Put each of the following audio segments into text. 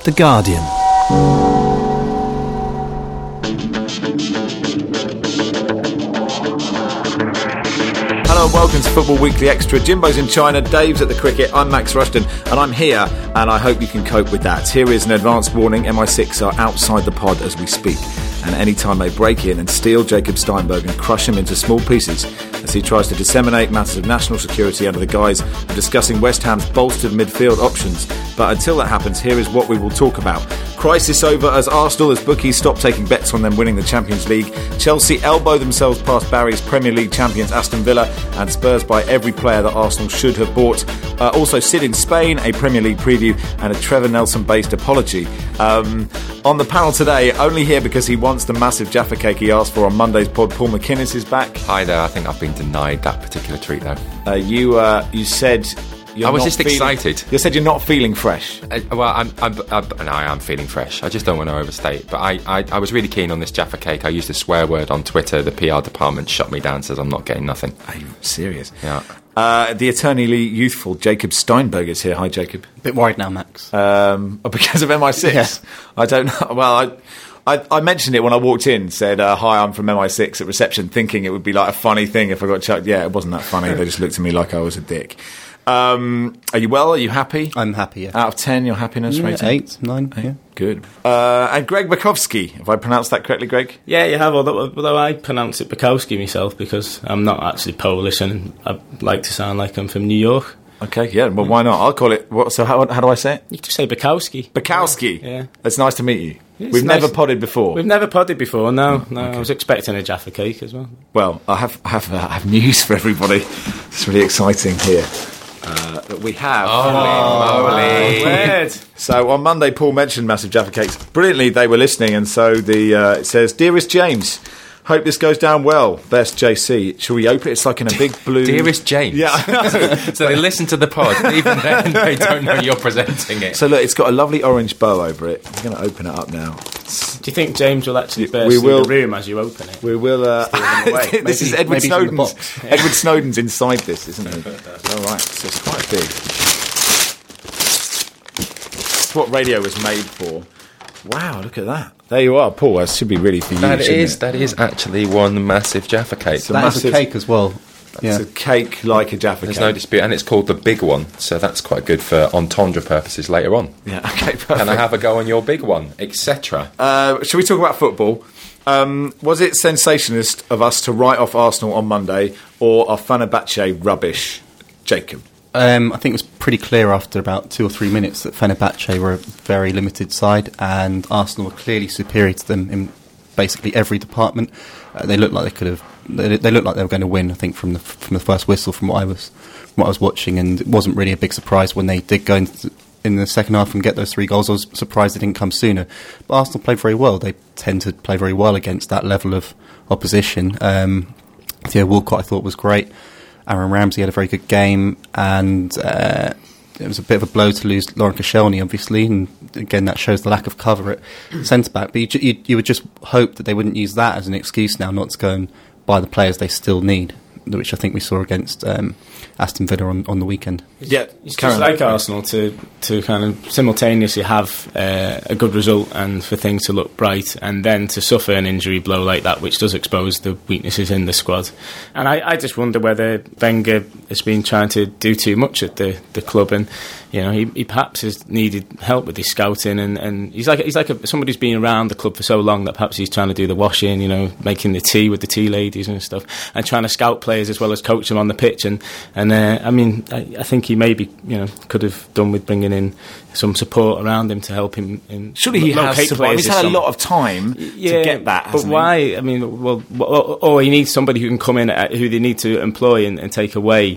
The Guardian. Hello and welcome to Football Weekly Extra. Jimbo's in China, Dave's at the cricket, I'm Max Rushton, and I'm here, and I hope you can cope with that. Here is an advance warning: MI6 are outside the pod as we speak, and any time they break in and steal Jacob Steinberg and crush him into small pieces as he tries to disseminate matters of national security under the guise of discussing West Ham's bolstered midfield options. But until that happens, here is what we will talk about. Crisis over as Arsenal, as bookies stop taking bets on them winning the Champions League. Chelsea elbow themselves past Barry's Premier League champions Aston Villa, and Spurs buy every player that Arsenal should have bought. Also Sid in Spain, a Premier League preview, and a Trevor Nelson-based apology. On the panel today, only here because he wants the massive Jaffa cake he asked for on Monday's pod, Paul McInnes is back. Hi there, I think I've been denied that particular treat though. You said... I was just excited. You said you're not feeling fresh. I am feeling fresh. I just don't want to overstate. But I was really keen on this Jaffa cake. I used a swear word on Twitter. The PR department shut me down, says I'm not getting nothing. Are you serious? Yeah. The eternally youthful Jacob Steinberg is here. Hi, Jacob. A bit worried now, Max. Because of MI6? Yeah. I don't know. Well, I mentioned it when I walked in, said, hi, I'm from MI6 at reception, thinking it would be like a funny thing if I got chucked. Yeah, it wasn't that funny. They just looked at me like I was a dick. Are you well? Are you happy? I'm happy, yeah. Out of 10, your happiness rating? 8, 9, yeah. Good. And Greg Bukowski, have I pronounced that correctly, Greg? Yeah, you have, although I pronounce it Bukowski myself because I'm not actually Polish and I like to sound like I'm from New York. Okay, yeah, well, why not? I'll call it... So how do I say it? You can just say Bukowski. Bukowski? Yeah. It's nice to meet you. We've never podded before. We've never podded before, no. Okay. I was expecting a Jaffa cake as well. Well, I have news for everybody. It's really exciting here. That we have. Weird. So on Monday, Paul mentioned Massive Jaffa Cakes. Brilliantly, they were listening, and so it says, "Dearest James, hope this goes down well. Best JC." Shall we open it? It's like in a big blue... Dearest James. Yeah, I know. So they listen to the pod, even then they don't know you're presenting it. So look, it's got a lovely orange bow over it. I'm going to open it up now. Do you think James will actually burst through the room as you open it? We will... this is Edward Snowden's. Edward Snowden's inside this, isn't he? All right, so it's quite big. It's what radio was made for. Wow, look at that. There you are, Paul. That should be really for you. That is actually one massive Jaffa cake. That's a cake as well. It's a cake like a Jaffa cake. There's no dispute, and it's called the big one, so that's quite good for entendre purposes later on. Yeah, okay, perfect. Can I have a go on your big one, etc.? Shall we talk about football? Was it sensationalist of us to write off Arsenal on Monday, or are Fenerbahce rubbish? Jacob? I think it was pretty clear after about 2 or 3 minutes that Fenerbahce were a very limited side, and Arsenal were clearly superior to them in basically every department. They looked like they could have. They looked like they were going to win. I think from the first whistle, from what I was watching, and it wasn't really a big surprise when they did go in the second half and get those 3 goals. I was surprised they didn't come sooner. But Arsenal played very well. They tend to play very well against that level of opposition. Walcott I thought was great. Aaron Ramsey had a very good game, and it was a bit of a blow to lose Laurent Koscielny, obviously, and again that shows the lack of cover at centre-back. But you would just hope that they wouldn't use that as an excuse now not to go and buy the players they still need, which I think we saw against Aston Villa on the weekend. Yeah, it's just like Arsenal to kind of simultaneously have a good result and for things to look bright, and then to suffer an injury blow like that, which does expose the weaknesses in the squad. And I just wonder whether Wenger has been trying to do too much at the club, and he perhaps has needed help with his scouting, and he's like somebody who's been around the club for so long that perhaps he's trying to do the washing, making the tea with the tea ladies and stuff, and trying to scout players as well as coach them on the pitch. And I think he maybe could have done with bringing in some support around him to help him. Surely he has support. He's had a lot of time to get that. But why? Or he needs somebody who can come in who they need to employ and take away,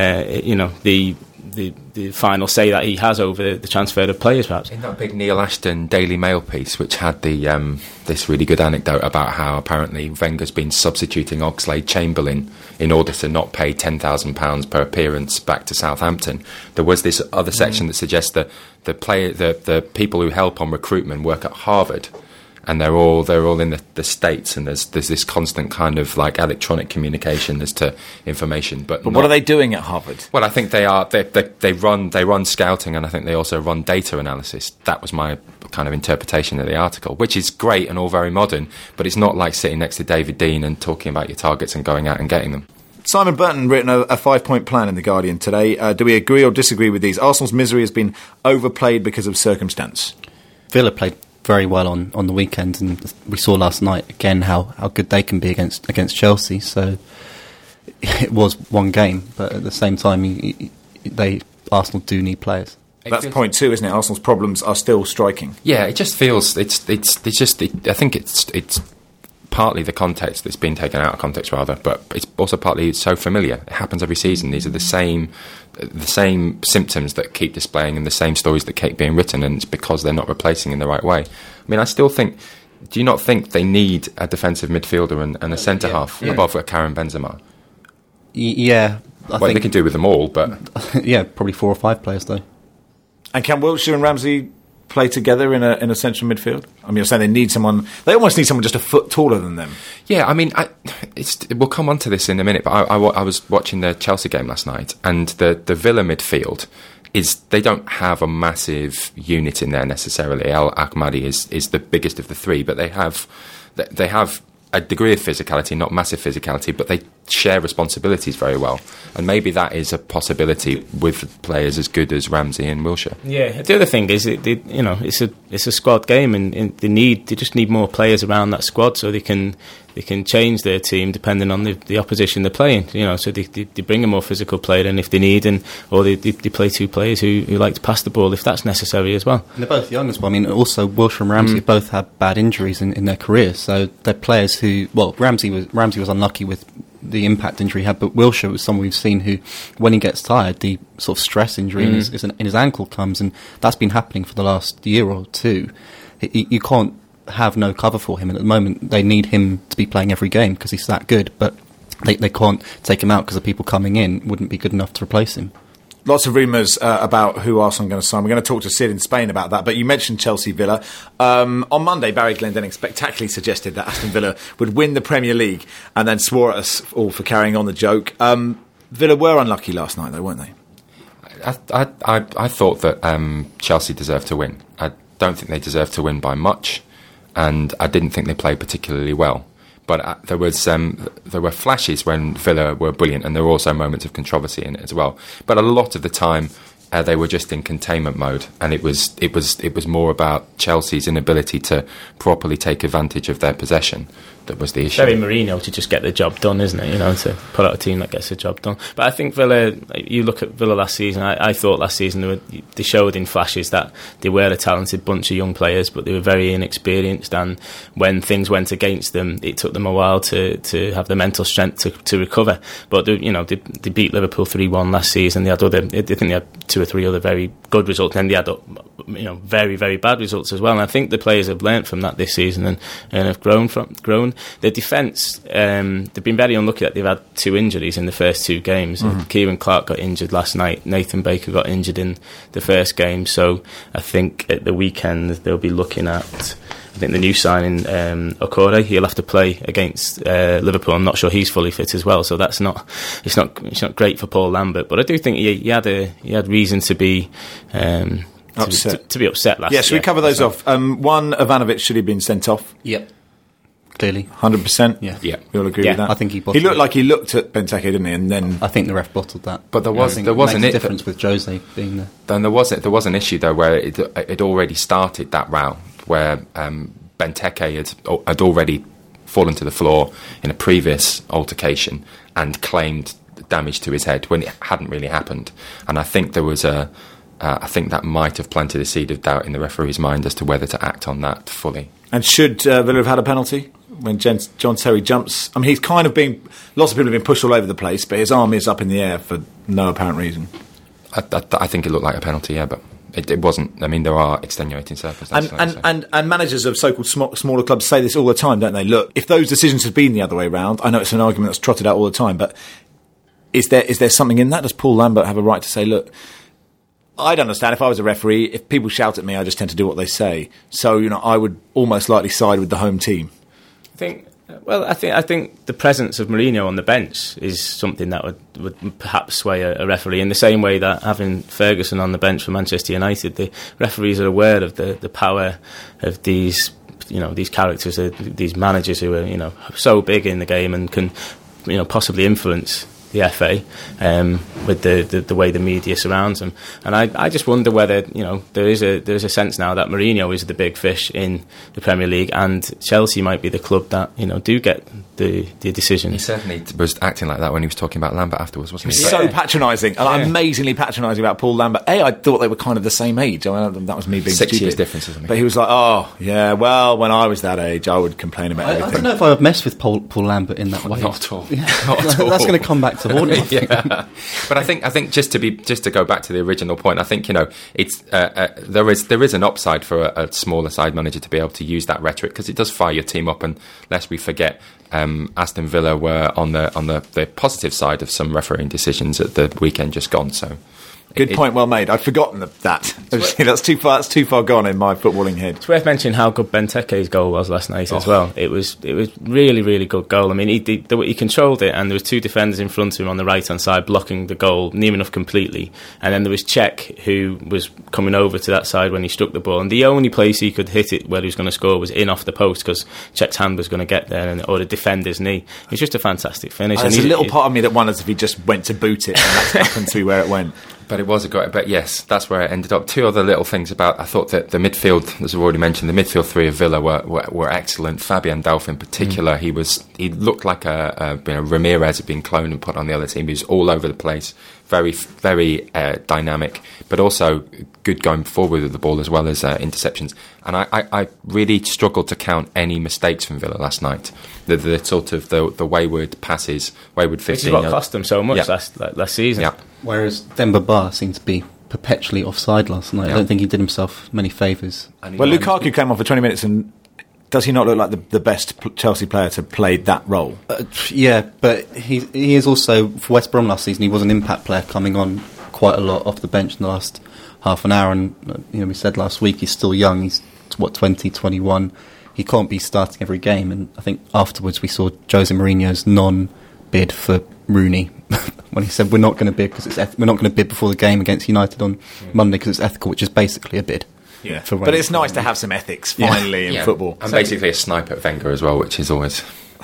the final say that he has over the transfer of players, perhaps. In that big Neil Ashton Daily Mail piece, which had this really good anecdote about how apparently Wenger's been substituting Oxlade-Chamberlain in order to not pay £10,000 per appearance back to Southampton, there was this other section that suggests that the people who help on recruitment work at Harvard, and they're all in the States, and there's this constant kind of like electronic communication as to information. But what are they doing at Harvard? Well, I think they run scouting, and I think they also run data analysis. That was my kind of interpretation of the article, which is great and all very modern, but it's not like sitting next to David Dean and talking about your targets and going out and getting them. Simon Burton written a 5-point plan in The Guardian today. Do we agree or disagree with these? Arsenal's misery has been overplayed because of circumstance. Villa played very well on the weekend, and we saw last night again how good they can be against Chelsea. So it was one game, but at the same time, Arsenal do need players. That's point 2, isn't it? Arsenal's problems are still striking. Yeah, it just feels I think it's partly the context that's been taken out of context, rather, but it's also partly so familiar. It happens every season. These are the same symptoms that keep displaying and the same stories that keep being written, and it's because they're not replacing in the right way. I mean, I still think. Do you not think they need a defensive midfielder and a centre half above a Karim Benzema? Yeah, I think they can do with them all, but yeah, probably 4 or 5 players though. And can Wilshere and Ramsey play together in a central midfield? I mean, you're saying they need someone. They almost need someone just a foot taller than them. Yeah, I mean, we'll come on to this in a minute. But I was watching the Chelsea game last night, and the Villa midfield they don't have a massive unit in there necessarily. El Ahmadi is the biggest of the 3, but they have a degree of physicality, not massive physicality, but they share responsibilities very well. And maybe that is a possibility with players as good as Ramsey and Wilshere. Yeah, the other thing is, it's a squad game, and they just need more players around that squad so they can change their team depending on the opposition they're playing. So they bring a more physical player in if they need, or they play 2 players who like to pass the ball if that's necessary as well. And they're both young as well. I mean, also Wilshere and Ramsey both had bad injuries in their careers, so they're players who. Well, Ramsey was unlucky with the impact injury he had, but Wilshere was someone we've seen who, when he gets tired, the sort of stress injury in his ankle comes, and that's been happening for the last year or 2. You can't have no cover for him, and at the moment they need him to be playing every game because he's that good, but they can't take him out because the people coming in wouldn't be good enough to replace him. Lots of rumours about who Arsenal are going to sign. We're going to talk to Sid in Spain about that, but you mentioned Chelsea Villa. On Monday, Barry Glendenning spectacularally suggested that Aston Villa would win the Premier League and then swore at us all for carrying on the joke. Villa were unlucky last night, though, weren't they? I thought that Chelsea deserved to win. I don't think they deserved to win by much, and I didn't think they played particularly well. But there were flashes when Villa were brilliant, and there were also moments of controversy in it as well. But a lot of the time, they were just in containment mode, and it was more about Chelsea's inability to properly take advantage of their possession that was the issue. Very Mourinho to just get the job done, isn't it? To put out a team that gets the job done. But I think Villa. You look at Villa last season. I thought last season they showed in flashes that they were a talented bunch of young players, but they were very inexperienced. And when things went against them, it took them a while to have the mental strength to recover. But they beat Liverpool 3-1 last season. I think they had 2 or 3 other very good results, and they had very, very bad results as well. And I think the players have learnt from that this season and have grown. The defence, they've been very unlucky that they've had 2 injuries in the first 2 games. Kieran Clark got injured last night. Nathan Baker got injured in the first game. So I think at the weekend they'll be looking at. I think the new signing, Okore, he'll have to play against Liverpool. I'm not sure he's fully fit as well, so it's not great for Paul Lambert. But I do think he had reason to be upset. To be upset last. Yes, we cover those off. One, Ivanovic should have been sent off. Yep. Clearly, 100%. Yeah, we all agree with that. I think he looked like he looked at Benteke, didn't he? And then I think the ref bottled that. But there was a difference with Jose being there. Then there was an issue though where it already started that row where Benteke had already fallen to the floor in a previous altercation and claimed damage to his head when it hadn't really happened. And I think there was I think that might have planted a seed of doubt in the referee's mind as to whether to act on that fully. And should Villa have had a penalty when John Terry jumps? I mean, he's kind of been. Lots of people have been pushed all over the place, but his arm is up in the air for no apparent reason. I think it looked like a penalty, yeah, but it wasn't. I mean, there are extenuating circumstances. And managers of so-called smaller clubs say this all the time, don't they? Look, if those decisions had been the other way around, I know it's an argument that's trotted out all the time, but is there something in that? Does Paul Lambert have a right to say, look, I'd understand if I was a referee. If people shout at me, I just tend to do what they say. So, I would almost likely side with the home team. I think the presence of Mourinho on the bench is something that would perhaps sway a referee, in the same way that having Ferguson on the bench for Manchester United, the referees are aware of the power of these characters, these managers who are so big in the game and can possibly influence the FA with the way the media surrounds them. And I just wonder whether there is a sense now that Mourinho is the big fish in the Premier League, and Chelsea might be the club that do get the decision. He certainly was acting like that when he was talking about Lambert afterwards, wasn't he? So patronising, amazingly patronising about Paul Lambert. I thought they were kind of the same age. I mean, that was me being 6 stupid. years difference, isn't it? But he was like, oh yeah, well, when I was that age, I would complain about everything. I don't know if I would mess with Paul Lambert in that way. Not at all. Not at all. That's going to come back to haunt him. Yeah. But I think just to go back to the original point, I think it's there is an upside for a smaller side manager to be able to use that rhetoric, because it does fire your team up. And lest we forget, Aston Villa were on the positive side of some refereeing decisions at the weekend just gone. So good point, well made. I'd forgotten that. That's too far gone in my footballing head. It's worth mentioning how good Benteke's goal was last night as well. It was really, really good goal. I mean, he controlled it, and there was two defenders in front of him on the right hand side blocking the goal near enough completely, and then there was Cech, who was coming over to that side when he struck the ball, and the only place he could hit it where he was going to score was in off the post, because Cech's hand was going to get there, or the defender's knee. It was just a fantastic finish. There's a little part of me that wonders if he just went to boot it and that happened to be where it went. But it was a great. But yes, that's where it ended up. Two other little things about. I thought that the midfield, as I've already mentioned, the midfield three of Villa were excellent. Fabian Delph in particular, he looked like Ramirez had been cloned and put on the other team. He was all over the place, very very dynamic, but also good going forward with the ball as well as interceptions. And I really struggled to count any mistakes from Villa last night. The sort of the wayward passes, wayward 15. Which is what cost them so much last season. Yeah. Whereas Demba Ba seemed to be perpetually offside last night. I don't think he did himself many favours. Well, Lukaku came on for 20 minutes, and does he not look like the best Chelsea player to play that role? Yeah, but he is also, for West Brom last season, he was an impact player coming on quite a lot off the bench in the last half an hour. And we said last week he's still young. He's 20, 21. He can't be starting every game. And I think afterwards we saw Jose Mourinho's non-bid for Rooney when he said we're not going to bid we're not going to bid before the game against United on Monday because it's ethical, which is basically a bid. Yeah, but it's nice to have some ethics finally in football. And basically a snipe at Wenger as well, which is always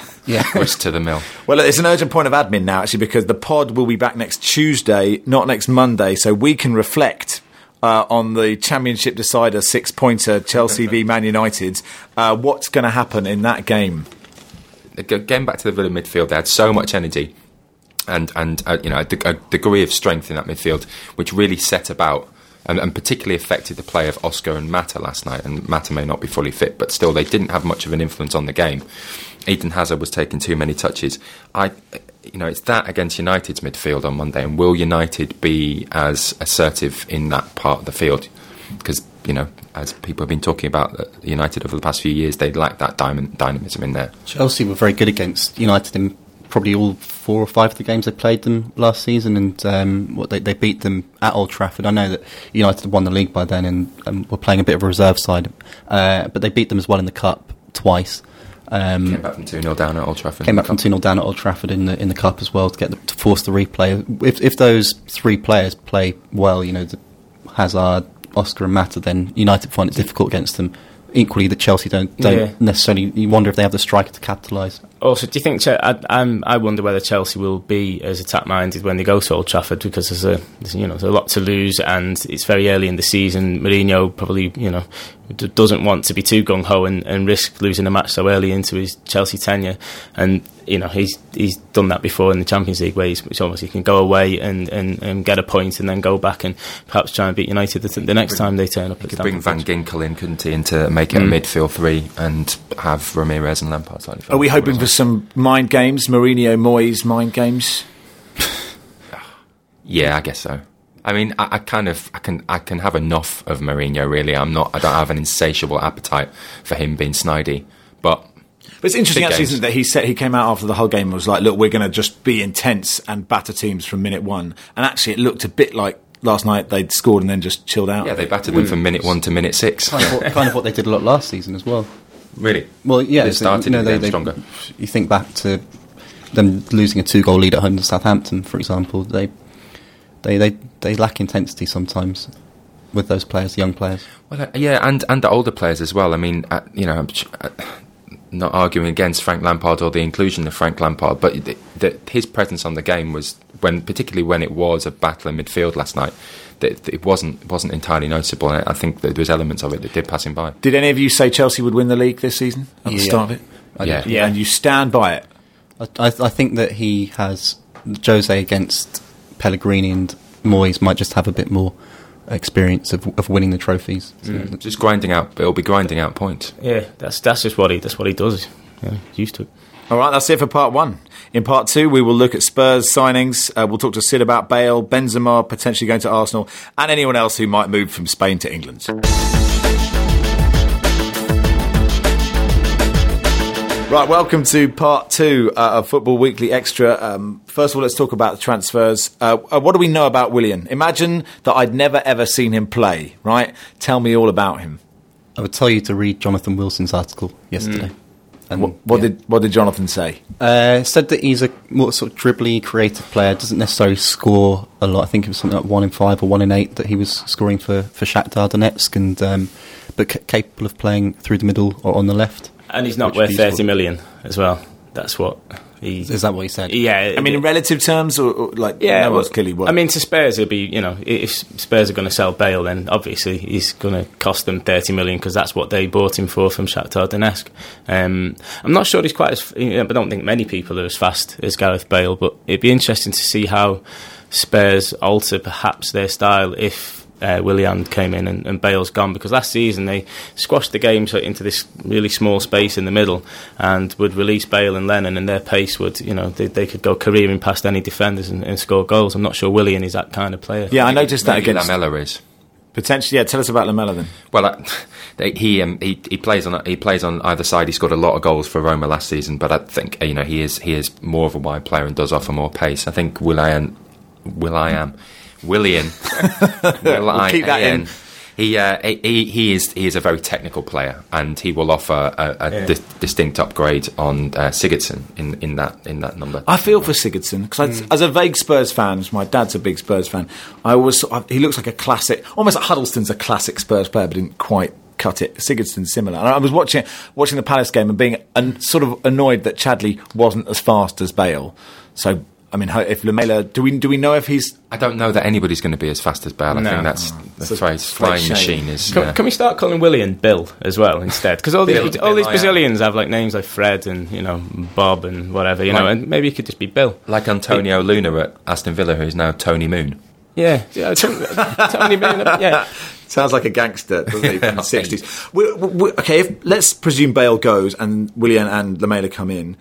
whisk to the mill. Well, it's an urgent point of admin now, actually, because the pod will be back next Tuesday, not next Monday, so we can reflect on the Championship decider 6-pointer Chelsea v Man United. What's going to happen in that game? Getting back to the Villa midfield, they had so much energy and a degree of strength in that midfield, which really set about and particularly affected the play of Oscar and Mata last night. And Mata may not be fully fit, but still they didn't have much of an influence on the game. Eden Hazard was taking too many touches. It's that against United's midfield on Monday, and will United be as assertive in that part of the field? Because, as people have been talking about United over the past few years, they lack that dynamism in there. Chelsea were very good against United in probably all 4 or 5 of the games they played them last season, and they beat them at Old Trafford. I know that United had won the league by then and were playing a bit of a reserve side, but they beat them as well in the Cup twice. Came back from 2-0 down at Old Trafford. Came back from 2-0 down at Old Trafford in the Cup as well to force the replay. If those 3 players play well, the Hazard, Oscar and Mata, then United find it difficult against them. Equally, that Chelsea don't necessarily. You wonder if they have the striker to capitalise. Also, do you think I wonder whether Chelsea will be as attack-minded when they go to Old Trafford, because there's a lot to lose, and it's very early in the season. Mourinho probably doesn't want to be too gung-ho and risk losing a match so early into his Chelsea tenure. And he's done that before in the Champions League, where he can go away and get a point and then go back and perhaps try and beat United the next time they turn up. He could bring Van Ginkel in, couldn't he, and to make it a midfield 3 and have Ramirez and Lampard slightly further. Are we hoping for some mind games, Mourinho, Moyes mind games? Yeah, I guess so. I mean, I can have enough of Mourinho, really. I don't have an insatiable appetite for him being snidey, but it's interesting, actually, isn't it, that he came out after the whole game and was like, look, we're going to just be intense and batter teams from minute 1. And actually, it looked a bit like last night they'd scored and then just chilled out. Yeah, they battered them from minute 1 to minute 6. Kind of what they did a lot last season as well. Really? Well, yeah, They started they stronger. You think back to them losing a 2-goal lead at home to Southampton, for example. They lack intensity sometimes with those players, young players. Well, yeah, and the older players as well. I mean, I'm not arguing against Frank Lampard or the inclusion of Frank Lampard, but his presence on the game was particularly when it was a battle in midfield last night. That it wasn't entirely noticeable, and I think that there was elements of it that did pass him by. Did any of you say Chelsea would win the league this season at the start of it? Yeah. And you stand by it. I think that he has Jose against Pellegrini and Moyes might just have a bit more experience of winning the trophies. Just grinding out. It'll be grinding out points. Yeah, that's just what he does. Yeah, used to it. All right, that's it for part 1. In part 2, we will look at Spurs signings. We'll talk to Sid about Bale, Benzema potentially going to Arsenal, and anyone else who might move from Spain to England. Right, welcome to part 2 of Football Weekly Extra. First of all, let's talk about the transfers. What do we know about Willian? Imagine that I'd never ever seen him play, right? Tell me all about him. I would tell you to read Jonathan Wilson's article yesterday. And what did Jonathan say? Said that he's a more sort of dribbly, creative player. Doesn't necessarily score a lot. I think it was something like 1 in 5 or 1 in 8 that he was scoring for Shakhtar Donetsk, and but capable of playing through the middle or on the left. And he's not worth 30 million as well. That's what he... Is that what he said? Yeah. I mean, in relative terms, or like... Yeah, no, clearly worth. I mean, to Spurs, it'll be, if Spurs are going to sell Bale, then obviously he's going to cost them 30 million because that's what they bought him for from Shakhtar Donetsk. I'm not sure he's quite as... I don't think many people are as fast as Gareth Bale, but it'd be interesting to see how Spurs alter perhaps their style if Willian came in and Bale's gone, because last season they squashed the game into this really small space in the middle and would release Bale and Lennon, and their pace would, they could go careering past any defenders and score goals. I'm not sure Willian is that kind of player. Yeah, I noticed that against Lamela is. Potentially, yeah. Tell us about Lamela then. Well, he plays on either side. He scored a lot of goals for Roma last season, but I think he is more of a wide player and does offer more pace. I think Willian. We'll keep that in. He is a very technical player, and he will offer a distinct upgrade on Sigurdsson in that number. I feel for Sigurdsson because as a vague Spurs fan, my dad's a big Spurs fan. He looks like a classic, almost like Huddleston's a classic Spurs player, but didn't quite cut it. Sigurdsson's similar. And I was watching the Palace game and being sort of annoyed that Chadli wasn't as fast as Bale. So. I mean, if Lamela, do we know if he's... I don't know that anybody's going to be as fast as Bale. No. I think that's the phrase. Flying machine is... Can we start calling Willian Bill as well instead? Because all these Brazilians have names like Fred and Bob and whatever, and maybe it could just be Bill. Like Antonio Luna at Aston Villa, who is now Tony Moon. Yeah, Tony Moon. Yeah. Sounds like a gangster, doesn't he, from the 60s? Okay, let's presume Bale goes and Willian and Lamela come in.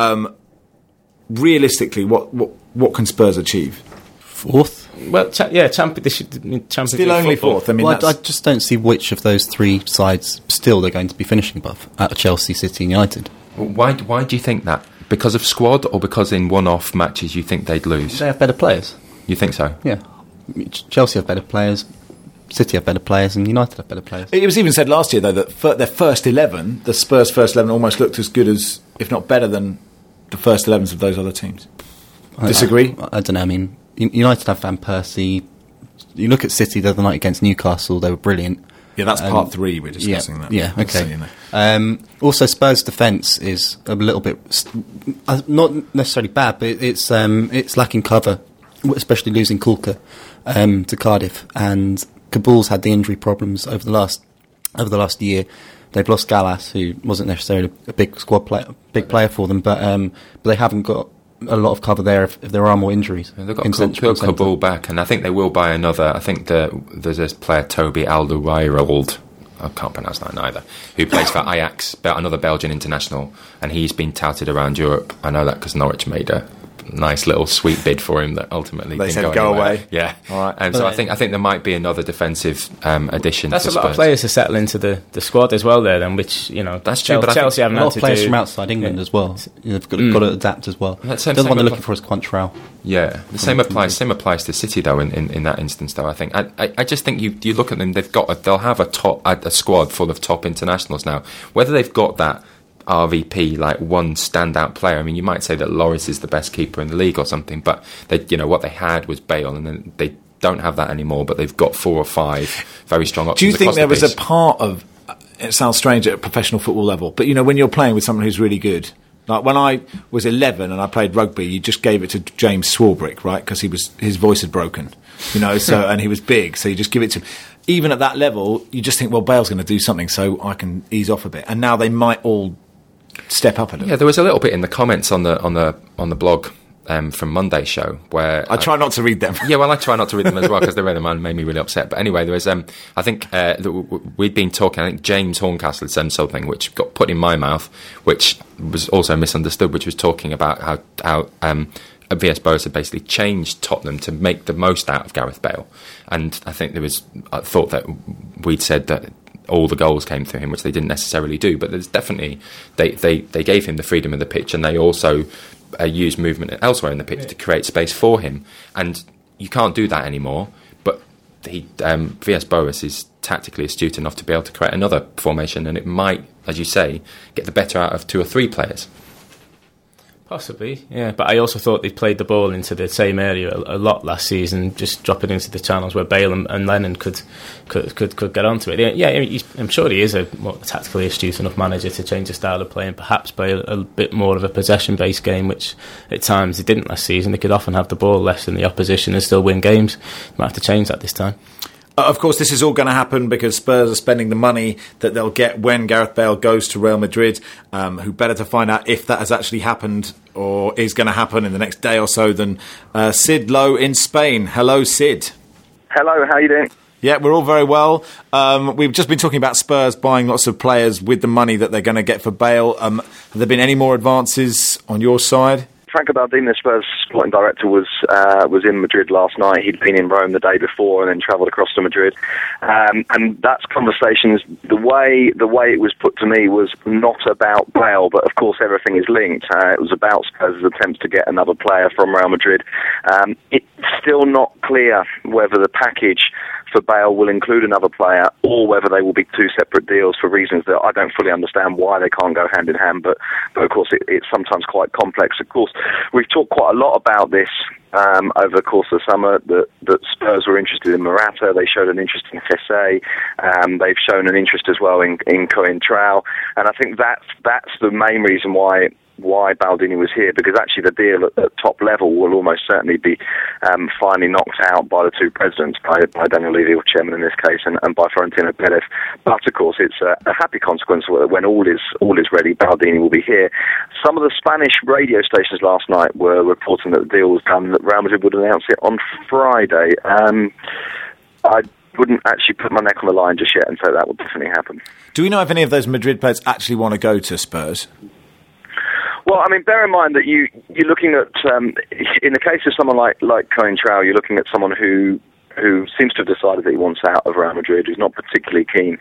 Realistically, what can Spurs achieve? 4th? Well, Champions still only 4th. I mean, I just don't see which of those 3 sides still they're going to be finishing above at Chelsea, City and United. Why do you think that? Because of squad, or because in one-off matches you think they'd lose? They have better players. You think so? Yeah. Chelsea have better players, City have better players, and United have better players. It was even said last year, though, that their first 11, the Spurs' first 11, almost looked as good as, if not better than, the first 11s of those other teams. Disagree? I don't know. I mean, United have Van Persie. You look at City the other night against Newcastle; they were brilliant. Yeah, that's part 3. We're discussing that. Yeah, okay. So, also, Spurs' defence is a little bit not necessarily bad, but it's lacking cover, especially losing Kulka to Cardiff, and Kabul's had the injury problems over the last year. They've lost Gallas, who wasn't necessarily a big squad player for them, but they haven't got a lot of cover there if there are more injuries. They've got Kabul back, and I think they will buy another. I think there's this player, Toby Alderweireld, I can't pronounce that either, who plays for Ajax, but another Belgian international, and he's been touted around Europe. I know that because Norwich made a nice little sweet bid for him that ultimately they didn't said go away. Yeah, all right. And so I think there might be another defensive addition. That's to a lot Spurs. of players to settle into the squad as well there, then, which, you know, that's true. But Chelsea haven't a lot had of to players do. from outside England as well. They've got to adapt as well. The other one they're looking for is Quantrell. Yeah, the same applies to City though. In that instance, though, I think I just think you look at them. They'll have a squad full of top internationals now. Whether they've got that RVP, like one standout player. I mean, you might say that Lloris is the best keeper in the league or something, but what they had was Bale, and then they don't have that anymore. But they've got 4 or 5 very strong options. Do you think there was a part of? It sounds strange at a professional football level, but when you're playing with someone who's really good. Like when I was 11 and I played rugby, you just gave it to James Swarbrick, right? Because his voice had broken, and he was big, so you just give it to him. Even at that level, you just think, well, Bale's going to do something, so I can ease off a bit. And now they might all step up a little. Yeah, there was a little bit in the comments on the blog from Monday's show where I try not to read them. Yeah, well, I try not to read them as well because they read them and made me really upset. But anyway, there was I think we'd been talking. I think James Horncastle had said something which got put in my mouth, which was also misunderstood. Which was talking about how VS Boas had basically changed Tottenham to make the most out of Gareth Bale, and I think I thought that we'd said that all the goals came through him, which they didn't necessarily do. But there's definitely they gave him the freedom of the pitch, and they also used movement elsewhere in the pitch to create space for him. And you can't do that anymore. But VS Boas is tactically astute enough to be able to create another formation, and it might, as you say, get the better out of 2 or 3 players. Possibly, yeah. But I also thought they played the ball into the same area a lot last season, just dropping into the channels where Bale and Lennon could get onto it. Yeah, I'm sure he is a more tactically astute enough manager to change the style of play and perhaps play a bit more of a possession-based game, which at times they didn't last season. They could often have the ball less than the opposition and still win games. Might have to change that this time. Of course, this is all going to happen because Spurs are spending the money that they'll get when Gareth Bale goes to Real Madrid. Who better to find out if that has actually happened or is going to happen in the next day or so than Sid Lowe in Spain. Hello, Sid. Hello, how are you doing? Yeah, we're all very well. We've just been talking about Spurs buying lots of players with the money that they're going to get for Bale. Have there been any more advances on your side? Franco Baldini, the Spurs sporting director, was in Madrid last night. He'd been in Rome the day before and then travelled across to Madrid. And that's conversations. The way it was put to me was not about Bale, but of course everything is linked. It was about Spurs' attempts to get another player from Real Madrid. It's still not clear whether the package for Bale will include another player or whether they will be 2 separate deals for reasons that I don't fully understand why they can't go hand in hand, but of course it's sometimes quite complex. Of course, we've talked quite a lot about this over the course of the summer, that Spurs were interested in Morata. They showed an interest in Fessé. They've shown an interest as well in Coentrao, and I think that's the main reason why Baldini was here, because actually the deal at top level will almost certainly be finally knocked out by the 2 presidents, by Daniel Levy, or chairman in this case, and by Florentino Perez. But of course it's a happy consequence when all is ready, Baldini will be here. Some of the Spanish radio stations last night were reporting that the deal was done, that Real Madrid would announce it on Friday. I wouldn't actually put my neck on the line just yet and say that will definitely happen. Do we know if any of those Madrid players actually want to go to Spurs? Well, I mean, bear in mind that you're looking at, in the case of someone like Coentrao, you're looking at someone who seems to have decided that he wants out of Real Madrid, who's not particularly keen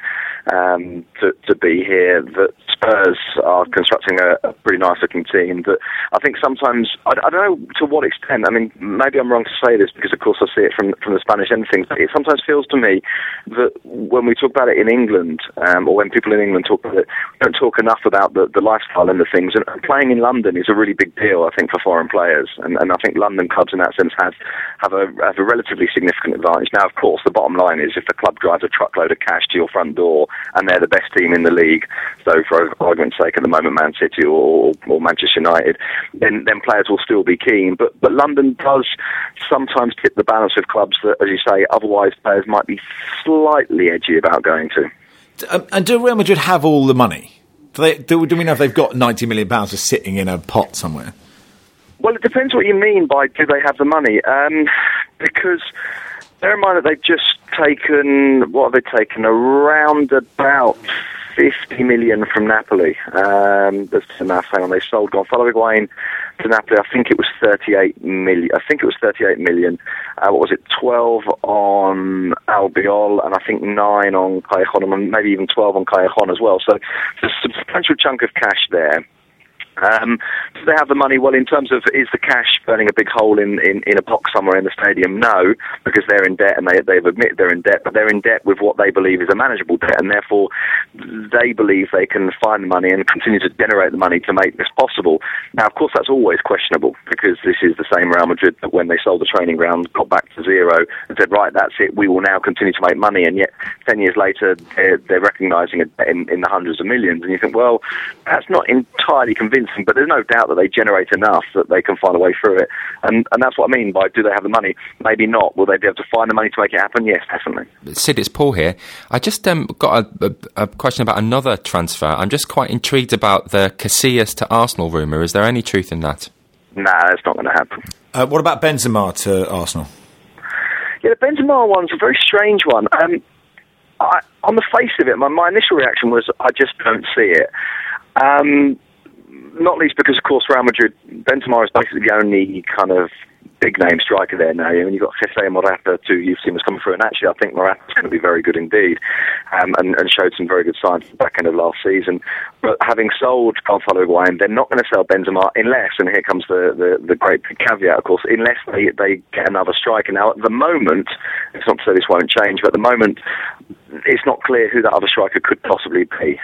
to be here, that Spurs are constructing a pretty nice-looking team, that I think sometimes, I don't know to what extent, I mean, maybe I'm wrong to say this because, of course, I see it from the Spanish end of things, but it sometimes feels to me that when we talk about it in England, or when people in England talk about it, we don't talk enough about the lifestyle and the things, and playing in London is a really big deal, I think, for foreign players, and I think London clubs in that sense have a relatively significant advantage. Now, of course, the bottom line is if the club drives a truckload of cash to your front door and they're the best team in the league, so for argument's sake at the moment Man City or Manchester United, then players will still be keen. But London does sometimes tip the balance of clubs that, as you say, otherwise players might be slightly edgy about going to. And do Real Madrid have all the money? Do we know if they've got £90 million just sitting in a pot somewhere? Well, it depends what you mean by do they have the money. Because bear in mind that they've just taken, what have they taken? Around about 50 million from Napoli. That's the math. Hang on, they sold Gonçalo Higuain to Napoli. I think it was 38 million. What was it? 12 on Albiol, and I think 9 on Callejon, and maybe even 12 on Callejon as well. So there's a substantial chunk of cash there. Do they have the money? Well, in terms of, is the cash burning a big hole in a box somewhere in the stadium? No, because they're in debt, and they've admitted they're in debt, but they're in debt with what they believe is a manageable debt, and therefore they believe they can find the money and continue to generate the money to make this possible. Now, of course, that's always questionable, because this is the same Real Madrid that when they sold the training ground got back to zero and said, right, that's it, we will now continue to make money, and yet 10 years later they're recognising a debt in the hundreds of millions, and you think, well, that's not entirely convincing. But there's no doubt that they generate enough that they can find a way through it. And that's what I mean by, do they have the money? Maybe not. Will they be able to find the money to make it happen? Yes, definitely. Sid, it's Paul here. I just got a question about another transfer. I'm just quite intrigued about the Casillas to Arsenal rumour. Is there any truth in that? Nah, it's not going to happen. What about Benzema to Arsenal? Yeah, the Benzema one's a very strange one. On the face of it, my initial reaction was, I just don't see it. Not least because, of course, Real Madrid, Benzema is basically the only kind of big-name striker there now. You've got Jose Morata, two youth teamers coming through, and actually I think Morata's going to be very good indeed, and showed some very good signs at the back end of last season. But having sold Gonçalo Higuain, they're not going to sell Benzema unless, and here comes the great caveat, of course, unless they get another striker. Now, at the moment, it's not to say this won't change, but at the moment, it's not clear who that other striker could possibly be.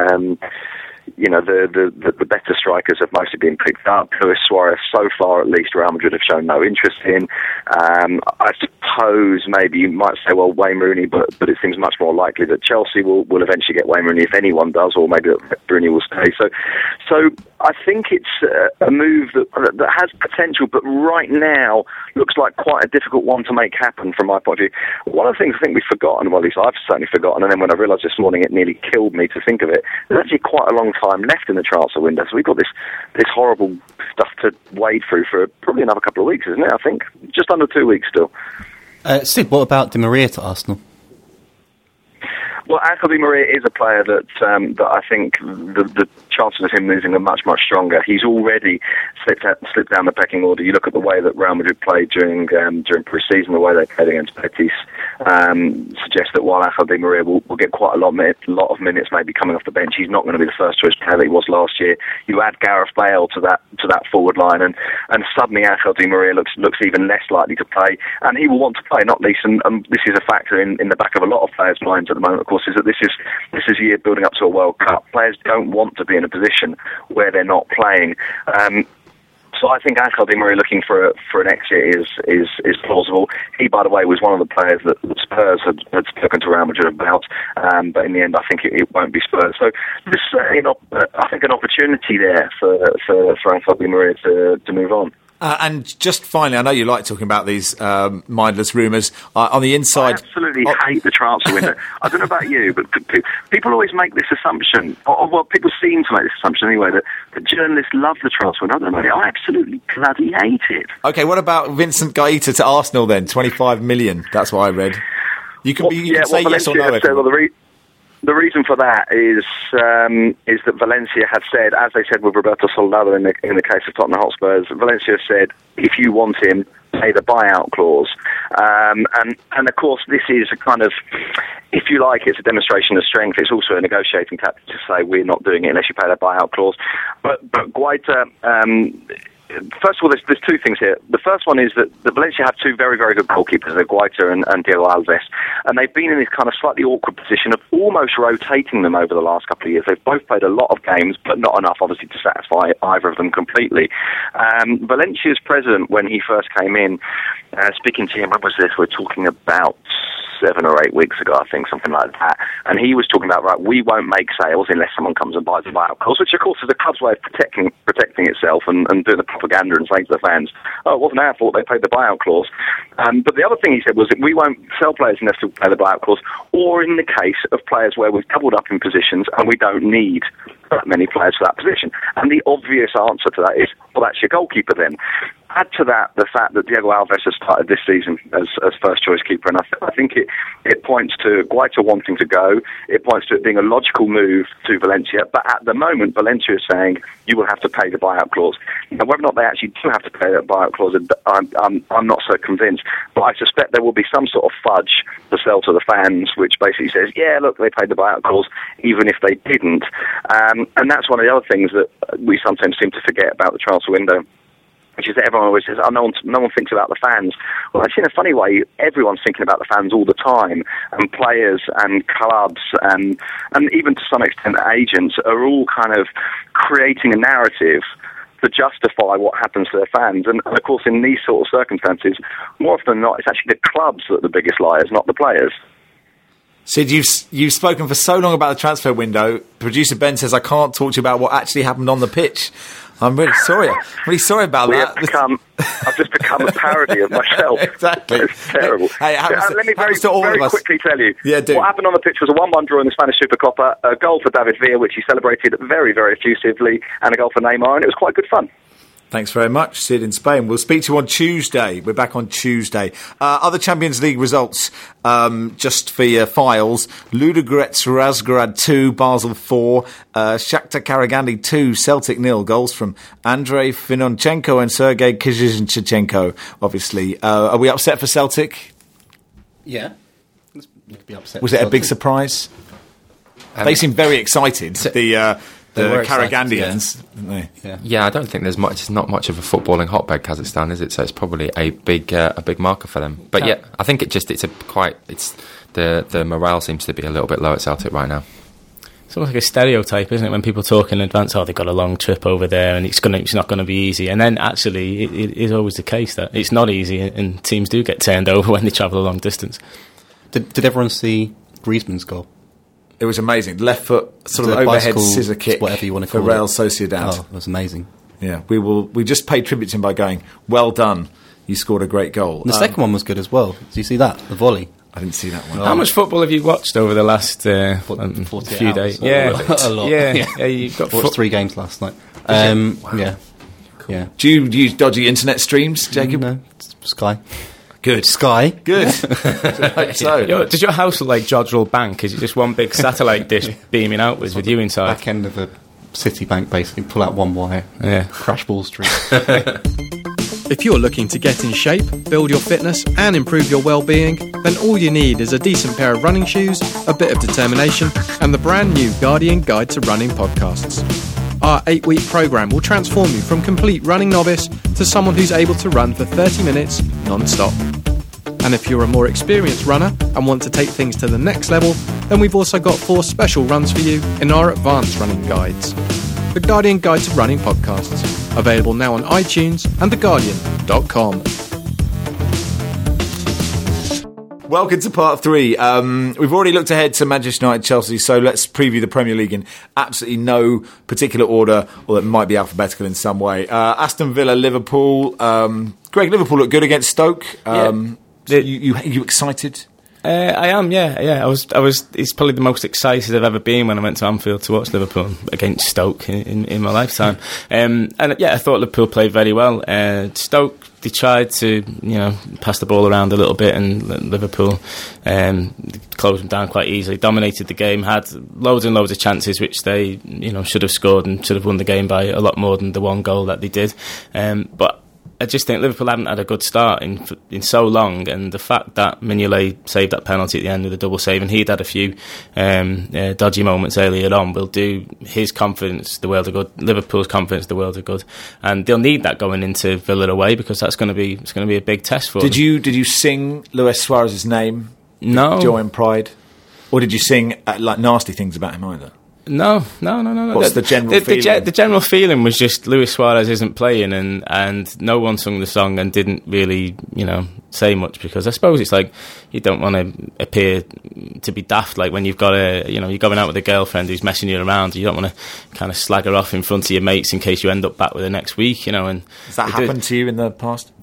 The better strikers have mostly been picked up. Luis Suarez, so far at least, Real Madrid have shown no interest in. I suppose maybe you might say, well, Wayne Rooney, but it seems much more likely that Chelsea will eventually get Wayne Rooney if anyone does, or maybe that Rooney will stay. So I think it's a move that has potential, but right now looks like quite a difficult one to make happen from my point of view. One of the things I think we've forgotten, well, at least I've certainly forgotten, and then when I realised this morning it nearly killed me to think of it, there's actually quite a long time left in the transfer window, so we've got this horrible stuff to wade through for probably another couple of weeks, isn't it? I think just under 2 weeks still. Sid, what about Di Maria to Arsenal? Well, Angel Di Maria is a player that I think the chances of him moving are much, much stronger. He's already slipped down the pecking order. You look at the way that Real Madrid played during pre-season, the way they played against Betis, suggests that while Angel Di Maria will get quite a lot of minutes maybe coming off the bench, he's not going to be the first choice player that he was last year. You add Gareth Bale to that forward line, and suddenly Angel Di Maria looks even less likely to play, and he will want to play, not least, and this is a factor in the back of a lot of players' minds at the moment, of course, is that this is a year building up to a World Cup. Players don't want to be in a position where they're not playing. So I think Angel Di Maria looking for an exit is plausible. He, by the way, was one of the players that Spurs had spoken to Real Madrid about, but in the end, I think it won't be Spurs. So there's certainly I think an opportunity there for Angel Di Maria to move on. And just finally, I know you like talking about these mindless rumours. On the inside, I absolutely hate the transfer window. I don't know about you, but people always make this assumption, or people seem to make this assumption anyway, that journalists love the transfer window. I don't know. I absolutely bloody hate it. Okay, what about Vincent Gaeta to Arsenal then? 25 million. That's what I read. You can say yes or no. The reason for that is that Valencia had said, as they said with Roberto Soldado in the case of Tottenham Hotspurs, Valencia said, if you want him, pay the buyout clause. And of course, this is a kind of, if you like, it's a demonstration of strength. It's also a negotiating tactic to say we're not doing it unless you pay the buyout clause. But Guaita... First of all, there's two things here. The first one is that Valencia have two very, very good goalkeepers, Guaita and Diego Alves, and they've been in this kind of slightly awkward position of almost rotating them over the last couple of years. They've both played a lot of games, but not enough, obviously, to satisfy either of them completely. Valencia's president, when he first came in, speaking to him, when was this? We're talking about 7 or 8 weeks ago, I think, something like that. And he was talking about, right, we won't make sales unless someone comes and buys the buyout clause, which, of course, is the club's way of protecting itself and doing the propaganda and saying to the fans, oh, it wasn't our fault, they paid the buyout clause. But the other thing he said was that we won't sell players unless we pay the buyout clause, or in the case of players where we've doubled up in positions and we don't need that many players for that position. And the obvious answer to that is, well, that's your goalkeeper then. Add to that the fact that Diego Alves has started this season as first choice keeper, and I think it points to Guaita wanting to go. It points to it being a logical move to Valencia. But at the moment, Valencia is saying you will have to pay the buyout clause. Now, whether or not they actually do have to pay that buyout clause, I'm not so convinced. But I suspect there will be some sort of fudge to sell to the fans, which basically says, yeah, look, they paid the buyout clause, even if they didn't. And that's one of the other things that we sometimes seem to forget about the transfer window, which is that everyone always says, no one thinks about the fans. Well, actually, in a funny way, everyone's thinking about the fans all the time, and players and clubs and even to some extent agents are all kind of creating a narrative to justify what happens to their fans. And of course, in these sort of circumstances, more often than not, it's actually the clubs that are the biggest liars, not the players. Sid, you've spoken for so long about the transfer window. Producer Ben says I can't talk to you about what actually happened on the pitch. I'm really sorry. I'm really sorry about that. I've just become a parody of myself. Exactly. It's terrible. Hey, let me very quickly tell you. Yeah, do. What happened on the pitch was a 1-1 draw in the Spanish Supercopa, a goal for David Villa, which he celebrated very, very effusively, and a goal for Neymar, and it was quite good fun. Thanks very much, Sid in Spain. We'll speak to you on Tuesday. We're back on Tuesday. Other Champions League results, just for your files. Ludogorets Razgrad 2, Basel 4, Shakhtar Karagandy 2, Celtic 0. Goals from Andrei Finonchenko and Sergei Kizhinchenko, obviously. Are we upset for Celtic? Yeah. You could be upset. Was it a big surprise? They seem very excited. The Karagandians, didn't they? Yeah, I don't think there's much. It's not much of a footballing hotbed, Kazakhstan, is it? So it's probably a big marker for them. But yeah, I think it's the morale seems to be a little bit low at Celtic right now. It's almost like a stereotype, isn't it? When people talk in advance, they've got a long trip over there and it's not going to be easy. And then actually, it is always the case that it's not easy, and teams do get turned over when they travel a long distance. Did everyone see Griezmann's goal? It was amazing. Left foot, sort of overhead scissor kick, whatever you want to for call Real it. Sociedad. Oh, it was amazing. Yeah, we just paid tribute to him by going, well done, you scored a great goal. And the second one was good as well. Did you see that? The volley. I didn't see that one. How much football have you watched over the last 40 few hours? days? Yeah, a lot. Yeah, you've got watched 3 games last night. Wow. Yeah. Cool. Yeah. Do you use dodgy internet streams, Jacob? No, Sky. Good. Sky. Good. So. Does your house look like Jodrell Bank? Is it just one big satellite dish beaming outwards with you inside? Back end of a Citibank, basically. Pull out one wire. Yeah. Crash Ball Street. If you're looking to get in shape, build your fitness and improve your well-being, then all you need is a decent pair of running shoes, a bit of determination, and the brand new Guardian Guide to Running podcasts. Our 8-week programme will transform you from complete running novice to someone who's able to run for 30 minutes non-stop. And if you're a more experienced runner and want to take things to the next level, then we've also got 4 special runs for you in our advanced running guides. The Guardian Guide to Running podcasts, available now on iTunes and theguardian.com. Welcome to part 3. We've already looked ahead to Manchester United, Chelsea, so let's preview the Premier League in absolutely no particular order, or it might be alphabetical in some way. Aston Villa, Liverpool. Greg, Liverpool looked good against Stoke. You excited? I am, yeah. I was. It's probably the most excited I've ever been when I went to Anfield to watch Liverpool against Stoke in my lifetime. And I thought Liverpool played very well. Stoke, they tried to pass the ball around a little bit, and Liverpool closed them down quite easily. Dominated the game, had loads and loads of chances, which they should have scored and should have won the game by a lot more than the one goal that they did. But I just think Liverpool haven't had a good start in so long, and the fact that Mignolet saved that penalty at the end with a double save, and he'd had a few dodgy moments earlier on, will do his confidence the world of good, Liverpool's confidence the world of good, and they'll need that going into Villa away, because it's going to be a big test for them. Did you sing Luis Suarez's name? No. Joy and pride, or did you sing nasty things about him either? No. What's the general feeling? The general feeling was just Luis Suarez isn't playing, and no one sung the song and didn't really, say much, because I suppose it's like you don't want to appear to be daft, like when you've got you're going out with a girlfriend who's messing you around. You don't want to kind of slag her off in front of your mates in case you end up back with her next week, and. Has that happened to you in the past?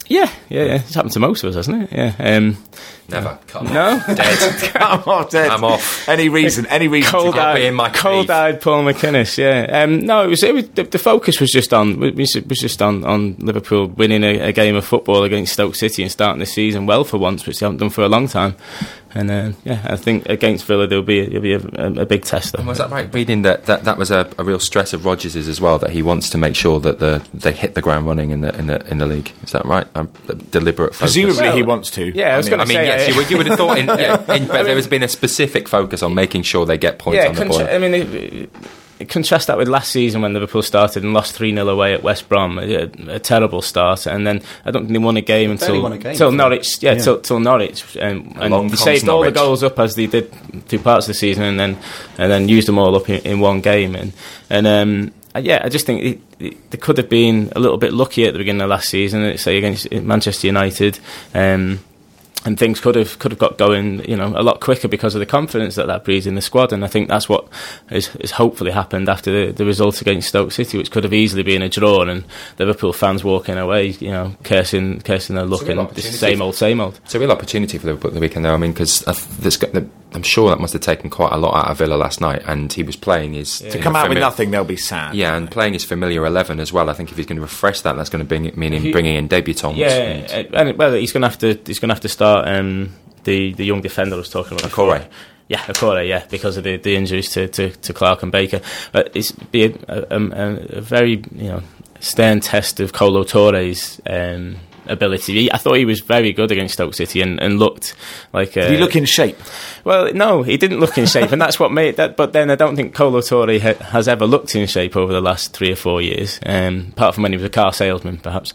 Yeah. It's happened to most of us, hasn't it? Yeah. Never. Cut No? Dead. I'm off. Any reason to I'll be in my cave. Cold-eyed Paul McInnes, yeah. No, it was the focus was just on Liverpool winning a game of football against Stoke City and starting the season well for once, which they haven't done for a long time. And I think against Villa there'll be a big test. Though. And was that right? Reading that was a real stress of Rodgers's as well, that he wants to make sure that they hit the ground running in the league. Is that right? Deliberate focus. Presumably he wants to. Yeah, I was going to say. Yes, you would have thought, but there has been a specific focus on making sure they get points on the board. I mean, contrast that with last season when Liverpool started and lost 3-0 away at West Brom, a terrible start, and then I don't think they won a game until Norwich. Till Norwich, and they saved all the goals up as they did 2 parts of the season, and then used them all up in one game, and I just think they could have been a little bit lucky at the beginning of last season, say against Manchester United. And things could have got going, a lot quicker because of the confidence that breeds in the squad. And I think that's what has hopefully happened after the result against Stoke City, which could have easily been a draw, and Liverpool fans walking away, cursing their luck and the same old. It's a real opportunity for Liverpool at the weekend, though. I mean, because I'm sure that must have taken quite a lot out of Villa last night, and he was playing his... To come out with nothing, they'll be sad. Yeah, and playing his familiar 11 as well. I think if he's going to refresh that's going to mean him bringing in debutants. Yeah, he's going to have to start the young defender I was talking about. Okore, because of the injuries to Clark and Baker. But it's be a very stern test of Kolo Touré's ability. I thought he was very good against Stoke City and looked like... Did he look in shape? Well, no, he didn't look in shape, and that's what made that. But then I don't think Kolo Touré has ever looked in shape over the last 3 or 4 years, apart from when he was a car salesman, perhaps.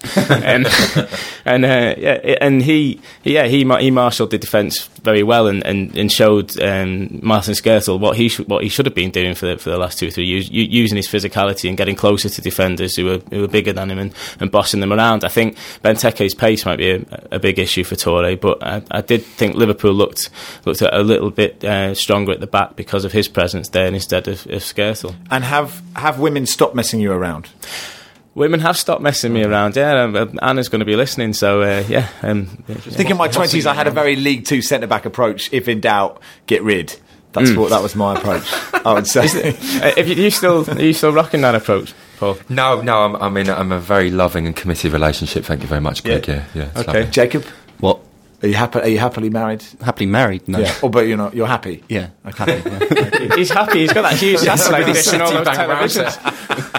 He marshalled the defence very well and showed Martin Skrtel what he should have been doing for the last 2 or 3 years, using his physicality and getting closer to defenders who were bigger than him and bossing them around. I think Benteke's pace might be a big issue for Touré, but I did think Liverpool looked a little bit stronger at the back because of his presence there instead of Skrtel. And have women stopped messing you around? Women have stopped messing me around, yeah. Anna's going to be listening, so I think in my 20s I had a very League 2 centre-back approach. If in doubt, get rid. That was my approach, I would say. Are you still rocking that approach, Paul? No, I'm a very loving and committed relationship, thank you very much, Greg. Yeah. Okay. Lovely. Jacob? What? Are you happily married? Happily married? No. Yeah. But you're happy? Yeah. Okay. Happy, yeah. He's happy, he's got that huge satellite dish and all those televisions.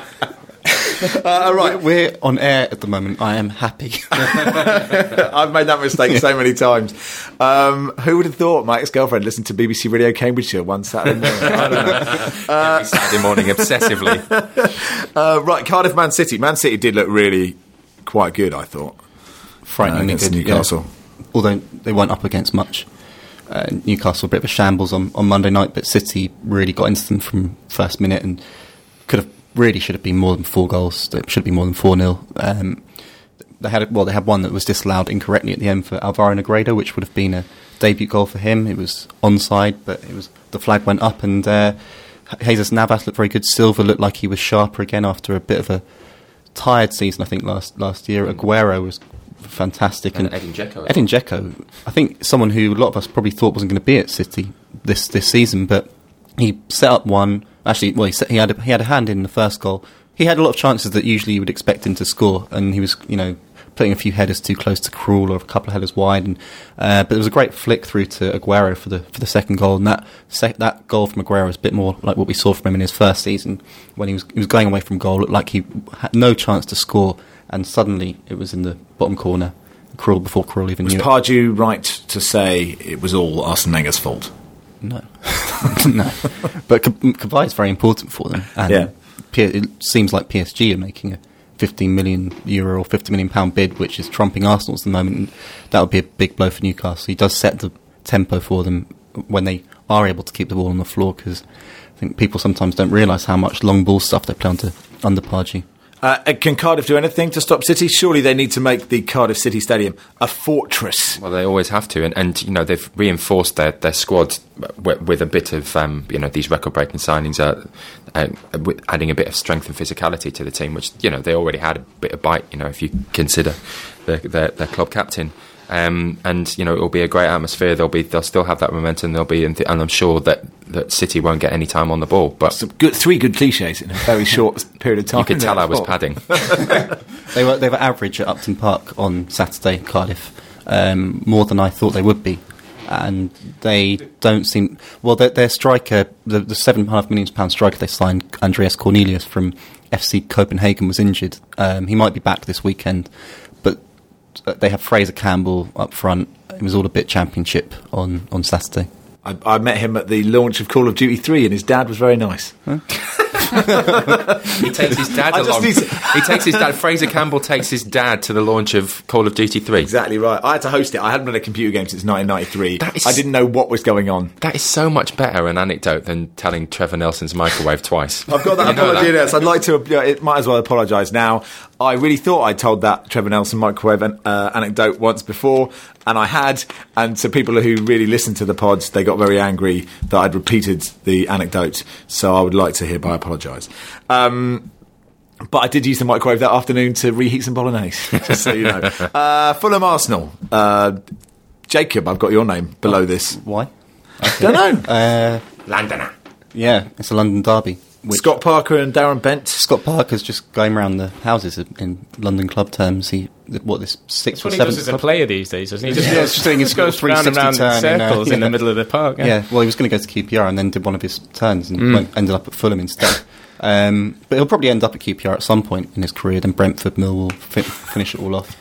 Right, we're on air at the moment. I am happy. I've made that mistake so many times. Who would have thought my ex-girlfriend listened to BBC Radio Cambridgeshire one Saturday morning? I don't know. Every Saturday morning, obsessively. Right, Cardiff, Man City. Man City did look really quite good, I thought. Frighteningly against good, Newcastle. Yeah. Although they weren't up against much. Newcastle a bit of a shambles on Monday night, but City really got into them from first minute and should have been more than 4 goals. It should be more than 4-0. They had one that was disallowed incorrectly at the end for Alvaro Negredo, which would have been a debut goal for him. It was onside, but the flag went up, and Jesus Navas looked very good. Silva looked like he was sharper again after a bit of a tired season, I think, last year. Aguero was fantastic, and Edin Dzeko. Edin Dzeko, I think someone who a lot of us probably thought wasn't going to be at City this season, but he set up one. Actually, well, he had a hand in the first goal. He had a lot of chances that usually you would expect him to score, and he was, putting a few headers too close to Krul or a couple of headers wide. And but it was a great flick through to Aguero for the second goal, and that goal from Aguero was a bit more like what we saw from him in his first season when he was going away from goal. Looked like he had no chance to score, and suddenly it was in the bottom corner. Before Krul even knew it. Was Pardew right to say it was all Arsene Wenger's fault? No. No. But Kavai is very important for them. And it seems like PSG are making a €15 million or £50 million bid, which is trumping Arsenal at the moment. And that would be a big blow for Newcastle. He does set the tempo for them when they are able to keep the ball on the floor, because I think people sometimes don't realise how much long ball stuff they play under Pardew. Can Cardiff do anything to stop City? Surely they need to make the Cardiff City Stadium a fortress. Well, they always have to, and they've reinforced their squad with a bit of these record-breaking signings, adding a bit of strength and physicality to the team, which they already had a bit of bite. If you consider their club captain. And it will be a great atmosphere. They'll still have that momentum. And I'm sure that City won't get any time on the ball. But three good cliches in a very short period of time. You could tell I was padding. They were average at Upton Park on Saturday, Cardiff, more than I thought they would be. And they don't seem... Well, their striker, the £7.5 million striker they signed, Andreas Cornelius from FC Copenhagen, was injured. He might be back this weekend, but they have Fraser Campbell up front. It was all a bit Championship on Saturday. I met him at the launch of Call of Duty 3 and his dad was very nice. Huh? He takes his dad along. Fraser Campbell takes his dad to the launch of Call of Duty 3. Exactly right. I had to host it. I hadn't been a computer game since 1993. I didn't know what was going on. That is so much better an anecdote than telling Trevor Nelson's microwave twice. I've got that apology in it. I'd like to... it might as well apologise now. I really thought I told that Trevor Nelson microwave anecdote once before, and I had. And to people who really listen to the pods, they got very angry that I'd repeated the anecdote. So I would like to hereby apologise. But I did use the microwave that afternoon to reheat some bolognese, just so you know. Fulham Arsenal. Jacob, I've got your name below this. Why? Don't know. Londoner. Yeah, it's a London derby. Scott Parker and Darren Bent. Scott Parker's just going around the houses in London club terms. This sixth or seventh? He's a player these days, doesn't he? Just doing his goes round and round in circles in the middle of the park. Yeah, well, he was going to go to QPR and then did one of his turns and ended up at Fulham instead. But he'll probably end up at QPR at some point in his career. Then Brentford, Millwall finish it all off.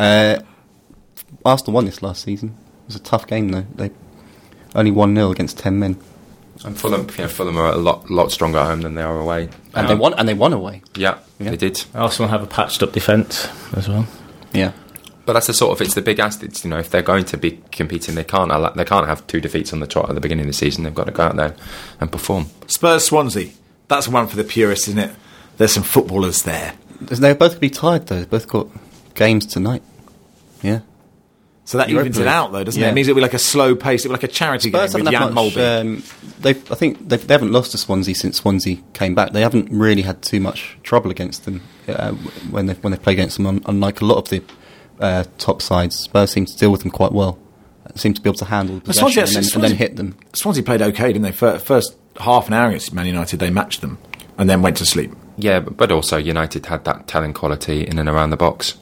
Arsenal won this last season. It was a tough game though. They only 1-0 against 10 men. And Fulham are a lot stronger at home than they are away. And they won away. Yeah, they did. Arsenal have a patched up defence as well. Yeah. But that's it's the big assets. If they're going to be competing, they can't have 2 defeats on the trot at the beginning of the season. They've got to go out there and perform. Spurs Swansea. That's one for the purists, isn't it? There's some footballers there. They're both going to be tired though. They've both got games tonight. Yeah. So that evens it out, though, doesn't it? It means it'll be like a slow pace. It'll be like a charity game with Jan Molby. I think they haven't lost to Swansea since Swansea came back. They haven't really had too much trouble against them when they play against them. Unlike a lot of the top sides, Spurs seem to deal with them quite well. Seem to be able to handle the possession and then hit them. Swansea played okay, didn't they? First half an hour against Man United, they matched them and then went to sleep. Yeah, but also United had that telling quality in and around the box.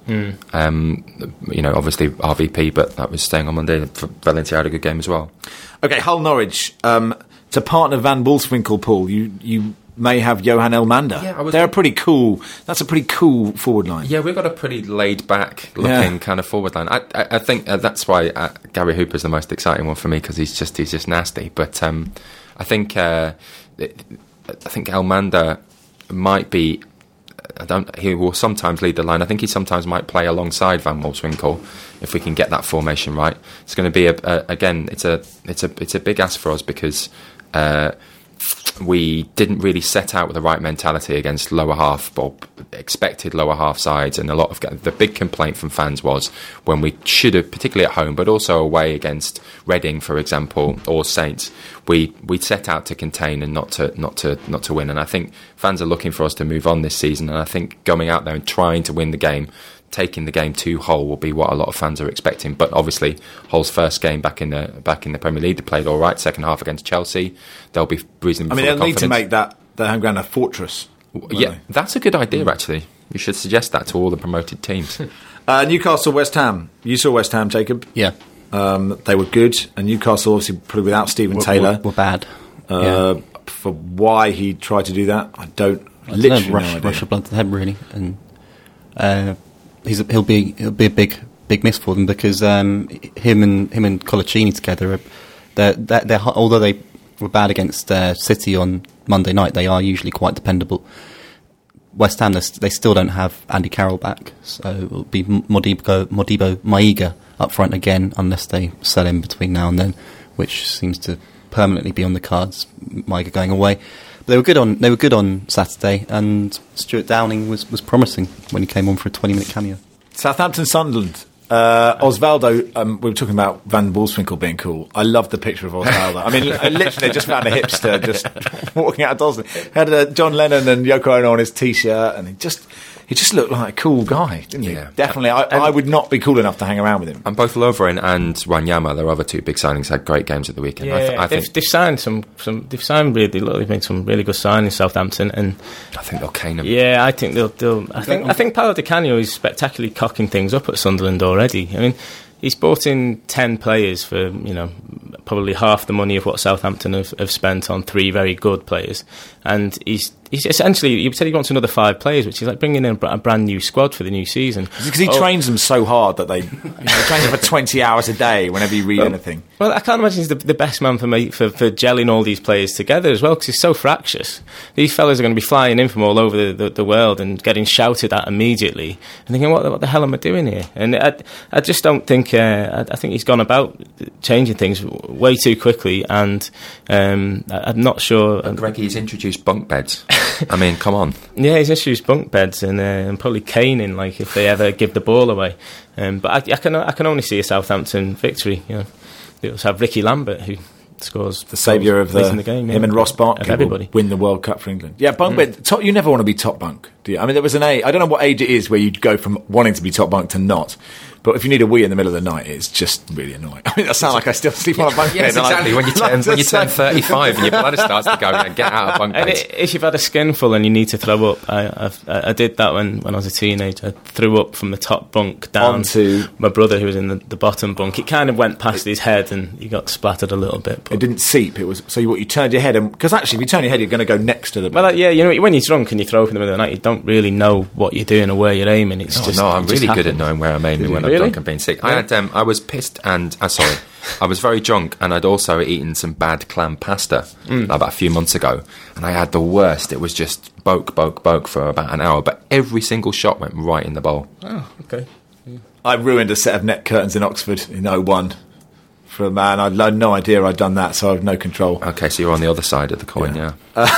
Obviously RVP, but that was staying on Monday. Valencia had a good game as well. Okay, Hull Norwich. To partner Van Wolfswinkel, Paul, you may have Johan Elmander. Yeah, they're pretty cool. That's a pretty cool forward line. Yeah, we've got a pretty laid back looking kind of forward line. I think that's why Gary Hooper's the most exciting one for me, because he's just nasty. But I think Elmander might be... he will sometimes lead the line. I think he sometimes might play alongside Van Wolfswinkel if we can get that formation right. It's going to be again. It's a big ask for us because we didn't really set out with the right mentality against lower half or expected lower half sides, and a lot of the big complaint from fans was when we should have, particularly at home but also away against Reading, for example, or Saints, we set out to contain and not to win. And I think fans are looking for us to move on this season, and I think going out there and trying to win the game, taking the game to Hull, will be what a lot of fans are expecting. But obviously Hull's first game back in the Premier League, they played all right. Second half against Chelsea, they'll be reasonably full of confidence. They'll need to make their home ground a fortress. Yeah, that's a good idea actually. You should suggest that to all the promoted teams. Newcastle West Ham. You saw West Ham, Jacob? Yeah. They were good, and Newcastle obviously probably without Stephen Taylor were bad. For why he tried to do that, I don't know, rush of blood to the head really, and he'll be a big miss for them, because him and Colaccini together, they're although they were bad against City on Monday night, they are usually quite dependable. West Ham, they still don't have Andy Carroll back, so it'll be Modibo Maiga up front again, unless they sell him between now and then, which seems to permanently be on the cards, Maiga going away. They were good on Saturday, and Stuart Downing was promising when he came on for a 20-minute cameo. Southampton Sunderland. Osvaldo, we were talking about Van Wolfswinkel being cool. I love the picture of Osvaldo. I mean, I literally just found a hipster just walking out of Dawson. Had John Lennon and Yoko Ono on his T-shirt, and he just looked like a cool guy, didn't he? Yeah. Definitely. I would not be cool enough to hang around with him. And both Lovren and Wanyama, their other two big signings, had great games at the weekend. Yeah, they've signed they've signed really. They've made some really good signings, Southampton, and I think they'll cane them. Yeah, I think they'll. I think Paolo Di Canio is spectacularly cocking things up at Sunderland already. I mean, he's brought in 10 players for probably half the money of what Southampton have spent on 3 very good players, and he's essentially, he said he wants another 5 players, which is like bringing in a brand new squad for the new season. Because he trains them so hard that they train them for 20 hours a day whenever you read anything. Well, I can't imagine he's the best man for gelling all these players together as well, because he's so fractious. These fellas are going to be flying in from all over the world and getting shouted at immediately and thinking, what the hell am I doing here? And I just don't think, I think he's gone about changing things way too quickly, and I'm not sure. Greggy, he's introduced bunk beds. I mean, come on. Yeah, he's issues bunk beds and probably caning, like if they ever give the ball away. But I can only see a Southampton victory. They also have Ricky Lambert, who scores the saviour of the game. Him and Ross Barkley will win the World Cup for England. Yeah, bunk bed. You never want to be top bunk, do you? I mean, there was an age. I don't know what age it is where you go from wanting to be top bunk to not. But if you need a wee in the middle of the night, it's just really annoying. I mean, that sounds like I still sleep on a bunk bed. Yes, exactly. When you turn 35 and your bladder starts to go, get out of bunk beds. If you've had a skinful and you need to throw up, I did that when I was a teenager. I threw up from the top bunk down to my brother, who was in the bottom bunk. It kind of went past his head and he got splattered a little bit. But it didn't seep. It was you turned your head, because actually, if you turn your head, you're going to go next to the bunk. Well, when you're drunk and you throw up in the middle of the night, you don't really know what you're doing or where you're aiming. I'm really good at knowing where I'm aiming when I'm drunk and being sick. I was pissed and I was very drunk, and I'd also eaten some bad clam pasta about a few months ago, and I had the worst. It was just boke for about an hour, but every single shot went right in the bowl. Oh, okay. Yeah. I ruined a set of net curtains in Oxford in 01 for a man. I had no idea I'd done that, so I have no control. Okay, so you're on the other side of the coin, yeah.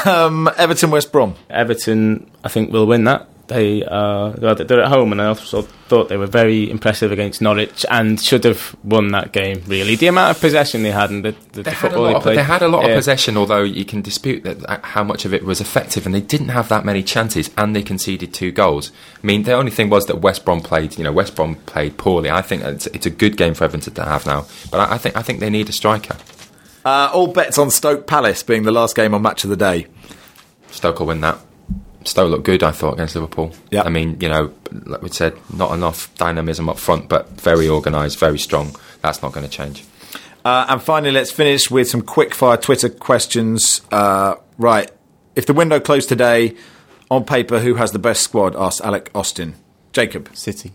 Everton West Brom. Everton, I think, will win that. They're at home, and I also thought they were very impressive against Norwich and should have won that game, really. The amount of possession they had and the football they played. They had a lot of possession, although you can dispute how much of it was effective, and they didn't have that many chances, and they conceded 2 goals. I mean, the only thing was that West Brom played poorly. I think it's a good game for Everton to have now, but I think they need a striker. All bets on Stoke Palace being the last game on Match of the Day. Stoke will win that. Stoke looked good, I thought, against Liverpool. Yeah. I mean, like we said, not enough dynamism up front, but very organised, very strong. That's not going to change. And finally, let's finish with some quick-fire Twitter questions. Right. If the window closed today, on paper, who has the best squad? Asked Alec Austin. Jacob. City.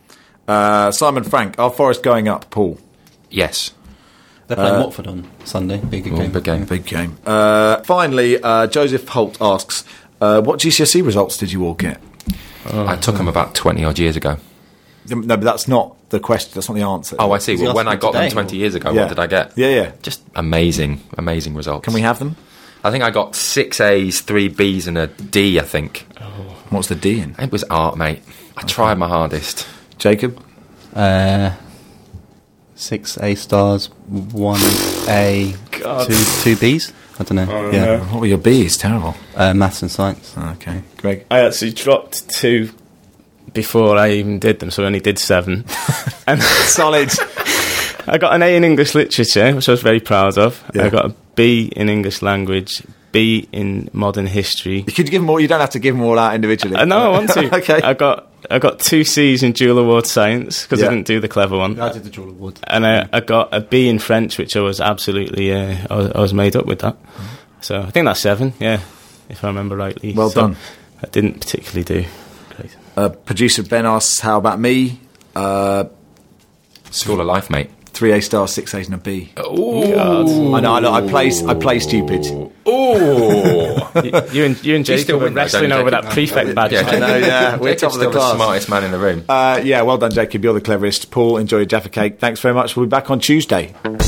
Simon Frank. Are Forest going up? Paul. Yes. They're playing Watford on Sunday. Big game. Big game. Finally, Joseph Holt asks, what GCSE results did you all get? I took them about 20 odd years ago. No, but that's not the question. That's not the answer. Oh, I see. Well, when I got them 20 years ago, what did I get? Yeah. Just amazing results. Can we have them? I think I got 6 A's, 3 B's and a D, I think. Oh. What's the D in? It was art, mate. I tried my hardest. Jacob? 6 A stars, 1 A, 2 B's. I don't know. Oh, yeah. No. What were your B's? Terrible. Maths and science. Oh, okay. Greg? I actually dropped 2 before I even did them, so I only did 7. And solid. I got an A in English literature, which I was very proud of. Yeah. I got a B in English language, B in modern history. Could you give them all? You don't have to give them all out individually. No, I want to. Okay. I got 2 C's in Dual Award Science because I didn't do the clever one. I did the Dual Award, and I got a B in French, which I was absolutely I was made up with that. So I think that's 7. Yeah, if I remember rightly. Well done. I didn't particularly do great. Producer Ben asks, "How about me?" School of Life, mate. 3 A stars, 6 A's and a B. Oh, I know. I play stupid. Oh, you and Jacob were wrestling over that prefect badge. Yeah, I know. Yeah, we're top of the class. The smartest man in the room. Yeah, well done, Jacob. You're the cleverest. Paul, enjoy your Jaffa cake. Thanks very much. We'll be back on Tuesday.